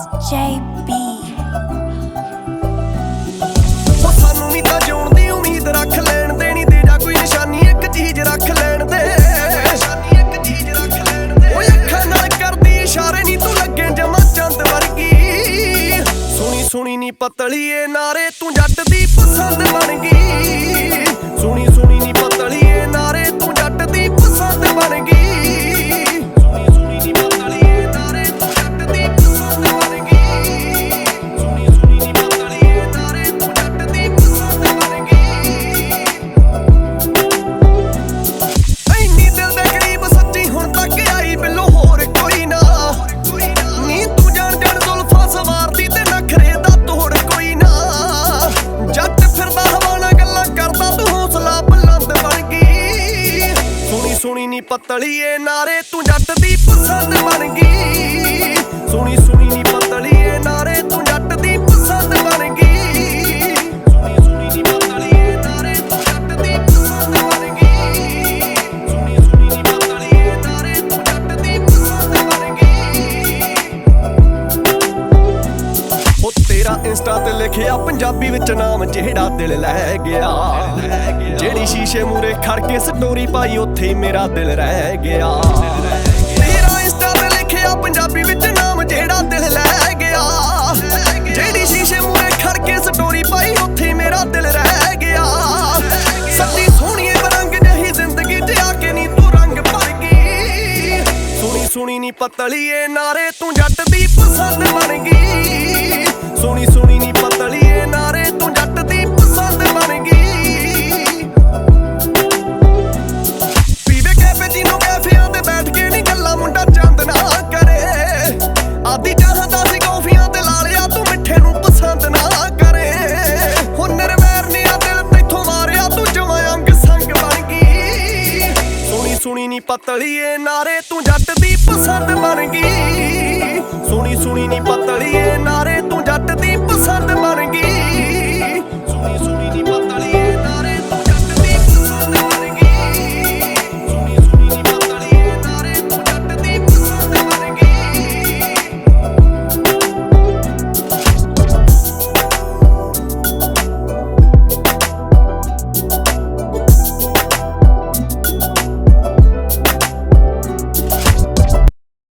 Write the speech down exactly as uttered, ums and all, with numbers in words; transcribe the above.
J B ਉਹ ਸਾਨੂੰ ਵੀ ਤਾਂ ਜਿਉਣ ਦੀ ਉਮੀਦ ਰੱਖ ਲੈਣ ਦੇ, ਨੀ ਦੇ ਜਾ ਕੋਈ ਨਿਸ਼ਾਨੀ ਇੱਕ ਚੀਜ਼ ਰੱਖ ਲੈਣ ਦੇ, ਨਿਸ਼ਾਨੀ ਇੱਕ ਚੀਜ਼ ਰੱਖ ਲੈਣ ਦੇ। ਉਹ ਅੱਖਾਂ ਨਾਲ ਕਰਦੀ ਇਸ਼ਾਰੇ, ਨੀ ਤੂੰ ਲੱਗੇ ਜਮਾ ਚੰਦ ਵਰਗੀ, ਸੁਣੀ ਸੁਣੀ ਨੀ ਪਤਲੀਏ ਨਾਰੇ ਤੂੰ ਜੱਟ ਦੀ ਪਸੰਦ ਬਣ ਗਈ, ਸੁਣੀ ਸੁਣੀ ਨੀ ਪਤਲੀਏ ਨਾਰੇ ਤੂੰ ਜੱਟ ਦੀ ਪਸੰਦ ਬਣ ਗਈ। ਸੁਣੀ ਨੀ ਪਤਲੀਏ ਨਾਰੇ ਤੂੰ ਜੱਟ ਦੀ ਪਸੰਦ ਬਣ ਗਈ, ਸੁਣੀ ਸੁਣੀ ਨੀ ਪਤਲੀਏ ਨਾਰੇ ਤੂੰ ਜੱਟ ਦੀ ਪਸੰਦ ਬਣ ਗਈ, ਸੁਣੀ ਸੁਣੀ ਨੀ ਪਤਲੀਏ ਨਾਰੇ ਤੂੰ ਜੱਟ ਦੀ ਪਸੰਦ ਬਣ ਗਈ, ਸੁਣੀ ਸੁਣੀ ਨੀ ਪਤਲੀਏ ਨਾਰੇ ਤੂੰ ਜੱਟ ਦੀ ਪਸੰਦ ਬਣ ਗਈ। ਉਹ ਤੇਰਾ ਇੰਸਟਾ ਤੇ ਲਿਖਿਆ ਪੰਜਾਬੀ ਵਿੱਚ ਨਾਮ ਜਿਹੜਾ ਦਿਲ ਲੈ ਗਿਆ, ਜਿਹੜੀ ਸ਼ੀਸ਼ੇ ਮੂਰੇ ਖੜ ਕੇ ਸਟੋਰੀ ਪਾਈ ਉੱਥੇ ਹੀ ਮੇਰਾ ਦਿਲ ਰਹਿ ਗਿਆ। ਤੇਰਾ ਇੰਸਟਾ ਤੇ ਲਿਖਿਆ ਪੰਜਾਬੀ ਵਿੱਚ ਨਾਮ ਜਿਹੜਾ ਦਿਲ ਲੈ ਗਿਆ, ਜਿਹੜੀ ਸ਼ੀਸ਼ੇ ਮੂਰੇ ਖੜ ਕੇ ਸਟੋਰੀ ਪਾਈ ਉੱਥੇ ਹੀ ਮੇਰਾ ਦਿਲ ਰਹਿ ਗਿਆ। ਸੱਚੀ ਸੋਹਣੀਏ ਬਰੰਗ ਜਿਹੀ ਜ਼ਿੰਦਗੀ 'ਚ ਆ ਕੇ ਨੀ ਤੂੰ ਰੰਗ ਭਰ ਗਈ, ਸੁਣੀ ਸੁਣੀ ਨੀ ਪਤਲੀਏ ਨਾਰੇ ਤੂੰ ਜੱਟ ਦੀ ਪਸੰਦ ਬਣ ਗਈ, ਸੁਣੀ ਸੁਣੀ ਨੀ ਪਤਲੀਏ ਨਾਰੇ ਤੂੰ ਜੱਟ ਦੀ ਪਸੰਦ ਬਣ ਗਈ। ਆਦੀ ਚਾਹਦਾ ਸੀ ਕੌਫੀਆਂ ਤੇ ਲਾ ਲਿਆ ਤੂੰ ਮਿੱਠੇ ਨੂੰ ਪਸੰਦ ਨਾ ਕਰੇ, ਹੁਣ ਨਰਵੈਰ ਨੀ ਆ ਦਿਲ ਤੈਥੋਂ ਮਾਰਿਆ ਤੂੰ ਜਮਾਂ ਅੰਗ ਸੰਗ ਬਣ ਗਈ, ਸੁਣੀ ਸੁਣੀ ਨੀ ਪਤਲੀਏ ਨਾਰੇ ਤੂੰ ਜੱਟ ਦੀ ਪਸੰਦ ਬਣ ਗਈ, ਸੁਣੀ ਸੁਣੀ ਨੀ ਪਤਲੀਏ ਨਾਰੇ ਤੂੰ ਜੱਟ ਦੀ ਪਸੰਦ ਬਣ ਗਈ।